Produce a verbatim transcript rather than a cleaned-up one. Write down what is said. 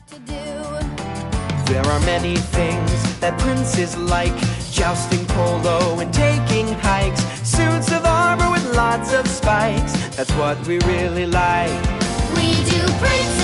to do. There are many things that princes like: jousting, polo, and taking hikes. Suits of armor with lots of spikes, that's what we really like. We do prince